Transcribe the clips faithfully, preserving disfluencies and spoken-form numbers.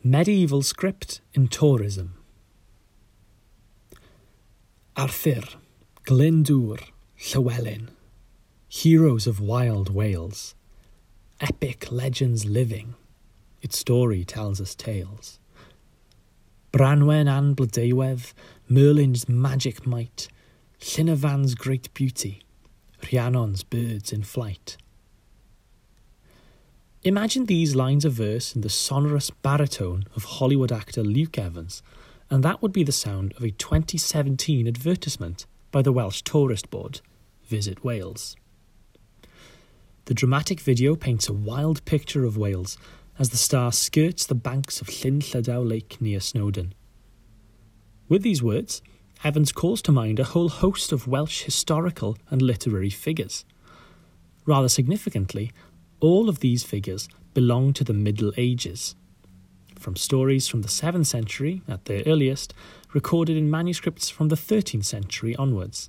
Medieval script in tourism. Arthur, Glyndŵr, Llywelyn, heroes of wild Wales, epic legends living, its story tells us tales. Branwen an Blodeuwedd, Merlin's magic might, Llynovan's great beauty, Rhiannon's birds in flight. Imagine these lines of verse in the sonorous baritone of Hollywood actor Luke Evans, and that would be the sound of a twenty seventeen advertisement by the Welsh Tourist Board, Visit Wales. The dramatic video paints a wild picture of Wales as the star skirts the banks of Llyn Llydaw Lake near Snowdon. With these words, Evans calls to mind a whole host of Welsh historical and literary figures. Rather significantly, all of these figures belong to the Middle Ages, from stories from the seventh century, at their earliest, recorded in manuscripts from the thirteenth century onwards.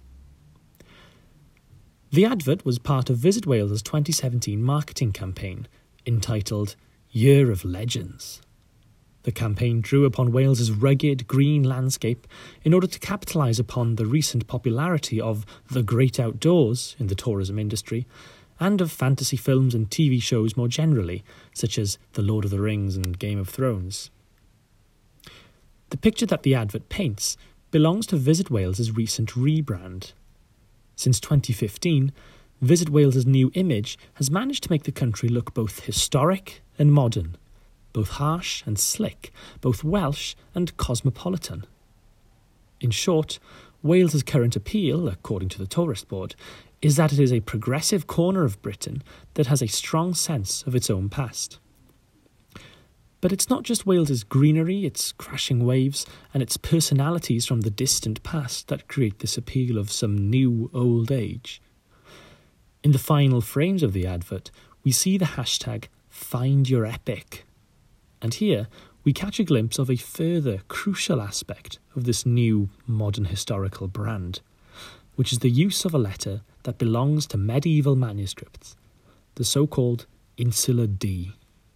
The advert was part of Visit Wales' twenty seventeen marketing campaign, entitled Year of Legends. The campaign drew upon Wales's rugged, green landscape in order to capitalise upon the recent popularity of the great outdoors in the tourism industry, and of fantasy films and T V shows more generally, such as The Lord of the Rings and Game of Thrones. The picture that the advert paints belongs to Visit Wales' recent rebrand. Since twenty fifteen, Visit Wales' new image has managed to make the country look both historic and modern, both harsh and slick, both Welsh and cosmopolitan. In short, Wales' current appeal, according to the Tourist Board, is that it is a progressive corner of Britain that has a strong sense of its own past. But it's not just Wales' greenery, its crashing waves, and its personalities from the distant past that create this appeal of some new old age. In the final frames of the advert, we see the hashtag #FindYourEpic. And here, we catch a glimpse of a further crucial aspect of this new modern historical brand, which is the use of a letter that belongs to medieval manuscripts, the so-called Insular D.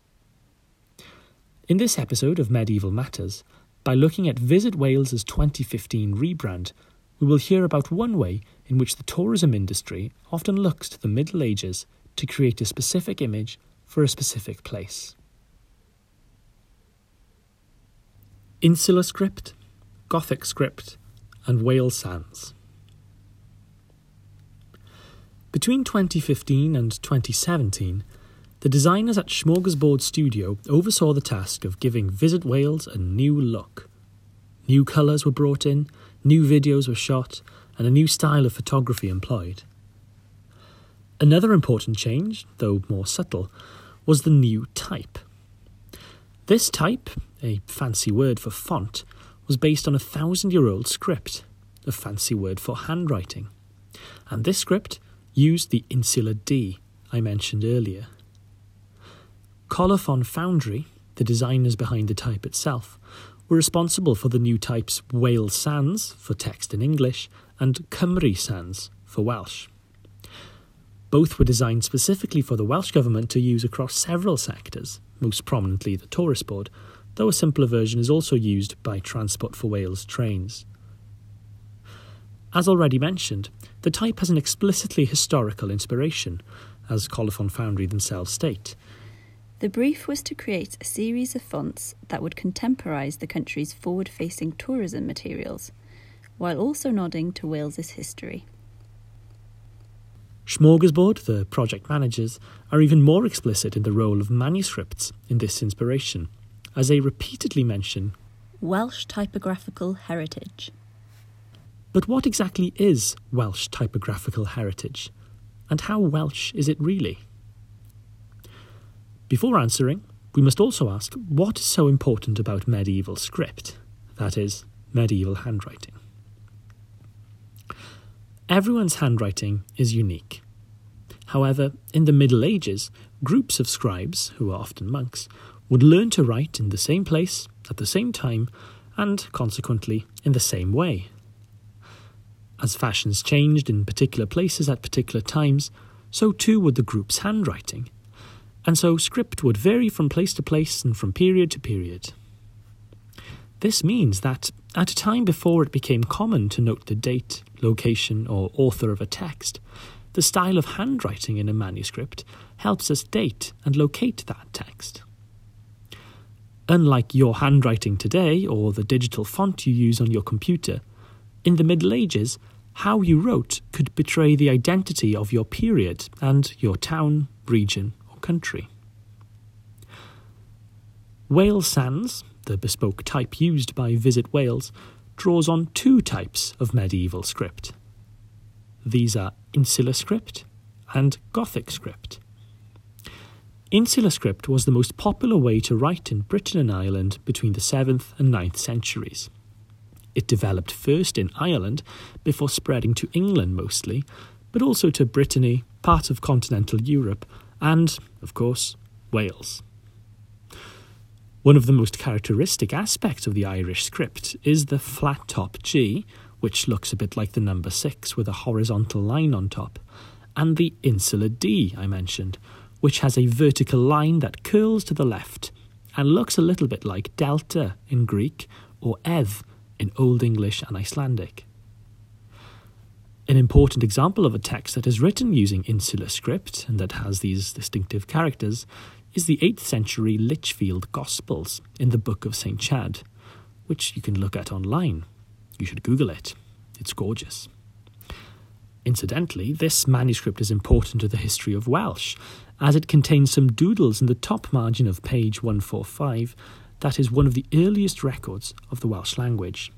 In this episode of Medieval Matters, by looking at Visit Wales' twenty fifteen rebrand, we will hear about one way in which the tourism industry often looks to the Middle Ages to create a specific image for a specific place. Insular script, Gothic script, and Wales Sans. Between twenty fifteen and twenty seventeen, the designers at Smorgasbord Studio oversaw the task of giving Visit Wales a new look. New colours were brought in, new videos were shot, and a new style of photography employed. Another important change, though more subtle, was the new type. This type, a fancy word for font, was based on a thousand-year-old script, a fancy word for handwriting. And this script used the Insular D I mentioned earlier. Colophon Foundry, the designers behind the type itself, were responsible for the new types Wales Sans, for text in English, and Cymru Sans, for Welsh. Both were designed specifically for the Welsh Government to use across several sectors, most prominently the Tourist Board, though a simpler version is also used by Transport for Wales trains. As already mentioned, the type has an explicitly historical inspiration, as Colophon Foundry themselves state. The brief was to create a series of fonts that would contemporise the country's forward-facing tourism materials, while also nodding to Wales's history. Smorgasbord, the project managers, are even more explicit in the role of manuscripts in this inspiration, as they repeatedly mention Welsh typographical heritage. But what exactly is Welsh typographical heritage, and how Welsh is it really? Before answering, we must also ask what is so important about medieval script, that is, medieval handwriting. Everyone's handwriting is unique. However, in the Middle Ages, groups of scribes, who are often monks, would learn to write in the same place, at the same time, and, consequently, in the same way. As fashions changed in particular places at particular times, so too would the group's handwriting, and so script would vary from place to place and from period to period. This means that at a time before it became common to note the date, location, or author of a text, the style of handwriting in a manuscript helps us date and locate that text. Unlike your handwriting today or the digital font you use on your computer, in the Middle Ages, how you wrote could betray the identity of your period and your town, region, or country. Wales Sans, the bespoke type used by Visit Wales, draws on two types of medieval script. These are Insular script and Gothic script. Insular script was the most popular way to write in Britain and Ireland between the seventh and ninth centuries. It developed first in Ireland before spreading to England mostly, but also to Brittany, part of continental Europe, and, of course, Wales. One of the most characteristic aspects of the Irish script is the flat top G, which looks a bit like the number six with a horizontal line on top, and the insular D I mentioned, which has a vertical line that curls to the left and looks a little bit like delta in Greek or eth in Old English and Icelandic. An important example of a text that is written using insular script and that has these distinctive characters is the eighth century Lichfield Gospels in the Book of Saint Chad, which you can look at online. You should Google it. It's gorgeous. Incidentally, this manuscript is important to the history of Welsh, as it contains some doodles in the top margin of page one forty-five that is one of the earliest records of the Welsh language.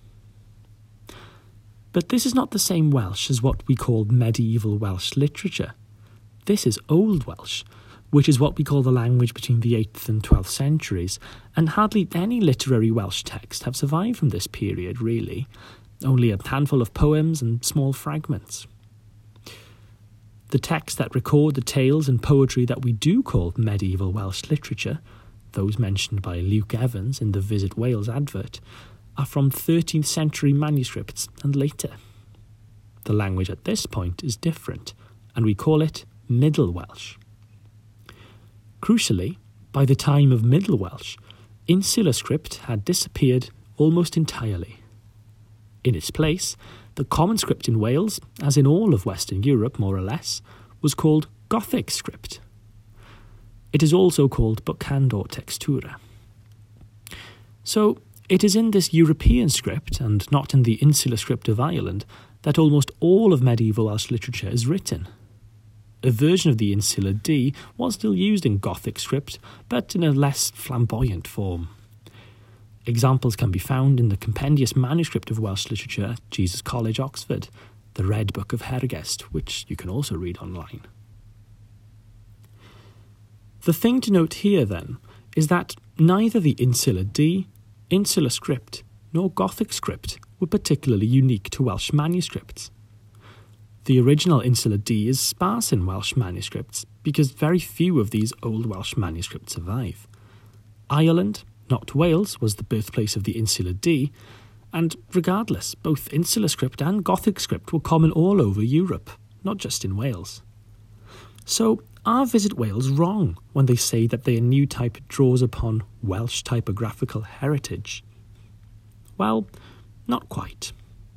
But this is not the same Welsh as what we call medieval Welsh literature. This is Old Welsh, which is what we call the language between the eighth and twelfth centuries, and hardly any literary Welsh texts have survived from this period, really. Only a handful of poems and small fragments. The texts that record the tales and poetry that we do call medieval Welsh literature, those mentioned by Luke Evans in the Visit Wales advert, are from thirteenth century manuscripts and later. The language at this point is different, and we call it Middle Welsh. Crucially, by the time of Middle Welsh, insular script had disappeared almost entirely. In its place, the common script in Wales, as in all of Western Europe more or less, was called Gothic script. It is also called Bocand or Textura. So, it is in this European script, and not in the insular script of Ireland, that almost all of medieval Welsh literature is written. A version of the insular D was still used in Gothic script, but in a less flamboyant form. Examples can be found in the compendious manuscript of Welsh literature at Jesus College, Oxford, the Red Book of Hergest, which you can also read online. The thing to note here, then, is that neither the insular D, insular script, nor Gothic script were particularly unique to Welsh manuscripts. The original insular D is sparse in Welsh manuscripts because very few of these Old Welsh manuscripts survive. Ireland, not Wales, was the birthplace of the insular D, and regardless, both insular script and Gothic script were common all over Europe, not just in Wales. So, are Visit Wales wrong when they say that their new type draws upon Welsh typographical heritage? Well, not quite.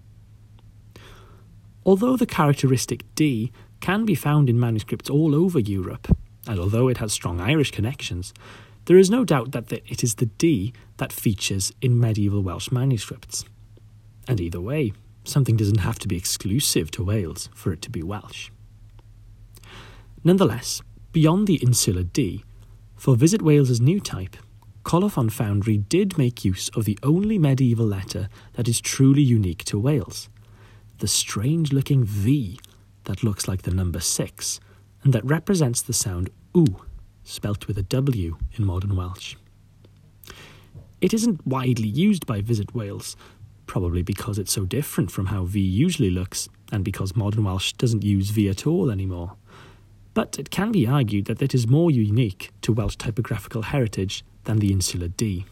Although the characteristic D can be found in manuscripts all over Europe, and although it has strong Irish connections, there is no doubt that it is the D that features in medieval Welsh manuscripts. And either way, something doesn't have to be exclusive to Wales for it to be Welsh. Nonetheless, beyond the insular D, for Visit Wales's new type, Colophon Foundry did make use of the only medieval letter that is truly unique to Wales, the strange-looking V that looks like the number six, and that represents the sound oo, spelt with a W in modern Welsh. It isn't widely used by Visit Wales, probably because it's so different from how V usually looks, and because modern Welsh doesn't use V at all anymore. But it can be argued that it is more unique to Welsh typographical heritage than the insular D.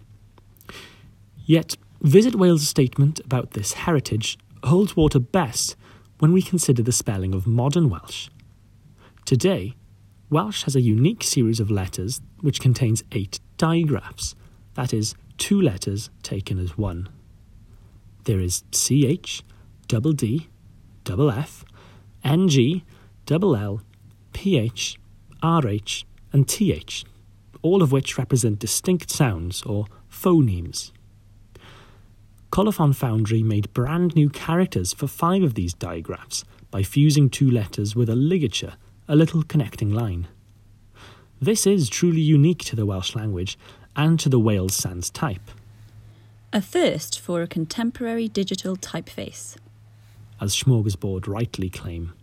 Yet, Visit Wales' statement about this heritage holds water best when we consider the spelling of modern Welsh. Today, Welsh has a unique series of letters which contains eight digraphs, that is, two letters taken as one. There is C H, double D, double F, N G, double L, P H, R H, and T H, all of which represent distinct sounds or phonemes. Colophon Foundry made brand new characters for five of these digraphs by fusing two letters with a ligature, a little connecting line. This is truly unique to the Welsh language and to the Wales Sans type. A first for a contemporary digital typeface, as Smorgasbord rightly claim.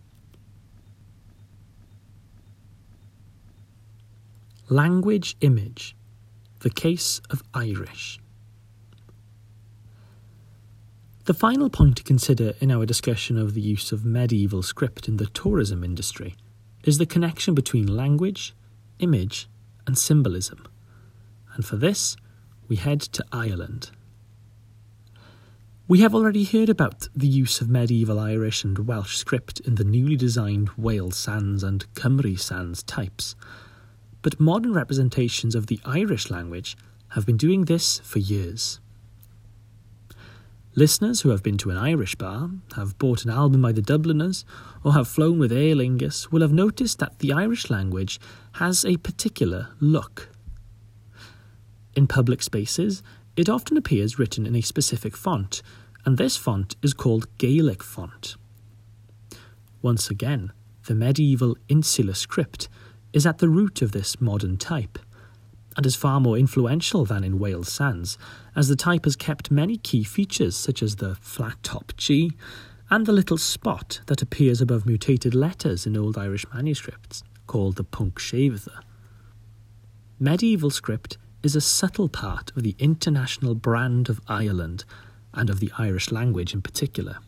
Language image, the case of Irish. The final point to consider in our discussion of the use of medieval script in the tourism industry is the connection between language, image, and symbolism. And for this, we head to Ireland. We have already heard about the use of medieval Irish and Welsh script in the newly designed Wales Sans and Cymru Sans types, but modern representations of the Irish language have been doing this for years. Listeners who have been to an Irish bar, have bought an album by the Dubliners, or have flown with Aer Lingus will have noticed that the Irish language has a particular look. In public spaces, it often appears written in a specific font, and this font is called Gaelic font. Once again, the medieval insular script is at the root of this modern type, and is far more influential than in Wales Sans, as the type has kept many key features such as the flat top G and the little spot that appears above mutated letters in Old Irish manuscripts, called the Punk Shavetha. Medieval script is a subtle part of the international brand of Ireland, and of the Irish language in particular.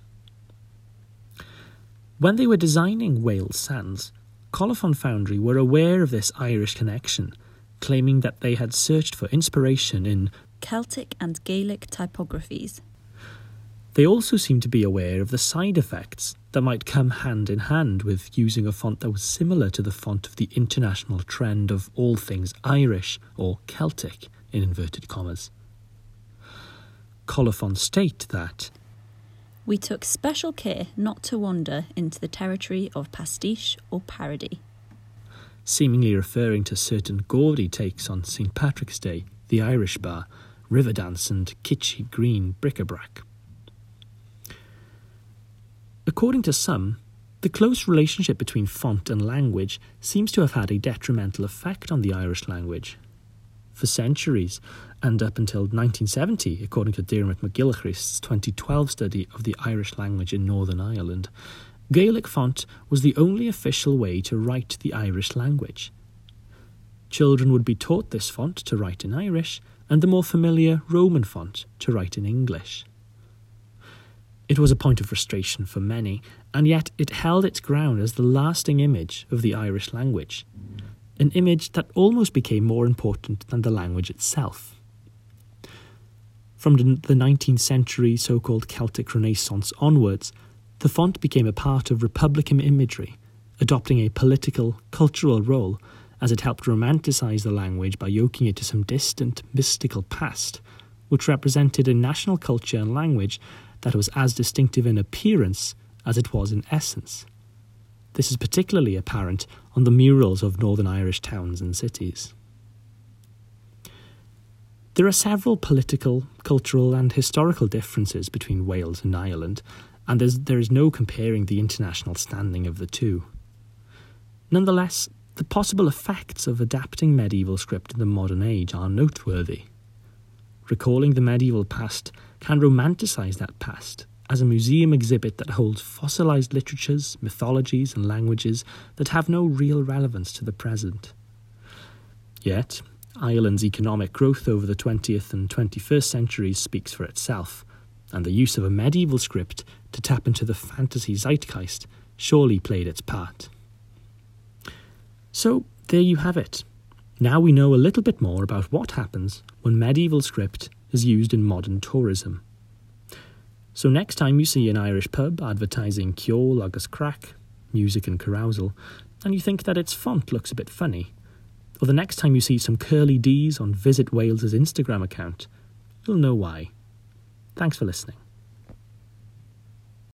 When they were designing Wales Sans, Colophon Foundry were aware of this Irish connection, claiming that they had searched for inspiration in Celtic and Gaelic typographies. They also seemed to be aware of the side effects that might come hand in hand with using a font that was similar to the font of the international trend of all things Irish, or Celtic, in inverted commas. Colophon state that we took special care not to wander into the territory of pastiche or parody, seemingly referring to certain gaudy takes on Saint Patrick's Day, the Irish bar, Riverdance and kitschy green bric-a-brac. According to some, the close relationship between font and language seems to have had a detrimental effect on the Irish language. For centuries, and up until nineteen seventy, according to Diarmaid McGilchrist's twenty twelve study of the Irish language in Northern Ireland, Gaelic font was the only official way to write the Irish language. Children would be taught this font to write in Irish, and the more familiar Roman font to write in English. It was a point of frustration for many, and yet it held its ground as the lasting image of the Irish language, an image that almost became more important than the language itself. From the nineteenth century so-called Celtic Renaissance onwards, the font became a part of Republican imagery, adopting a political, cultural role as it helped romanticize the language by yoking it to some distant, mystical past, which represented a national culture and language that was as distinctive in appearance as it was in essence. This is particularly apparent on the murals of Northern Irish towns and cities. There are several political, cultural and historical differences between Wales and Ireland, and there is no comparing the international standing of the two. Nonetheless, the possible effects of adapting medieval script in the modern age are noteworthy. Recalling the medieval past can romanticise that past as a museum exhibit that holds fossilised literatures, mythologies and languages that have no real relevance to the present. Yet, Ireland's economic growth over the twentieth and twenty-first centuries speaks for itself, and the use of a medieval script to tap into the fantasy zeitgeist surely played its part. So, there you have it. Now we know a little bit more about what happens when medieval script is used in modern tourism. So next time you see an Irish pub advertising ceol agus crack, music and carousal, and you think that its font looks a bit funny, or the next time you see some curly D's on Visit Wales's Instagram account, you'll know why. Thanks for listening.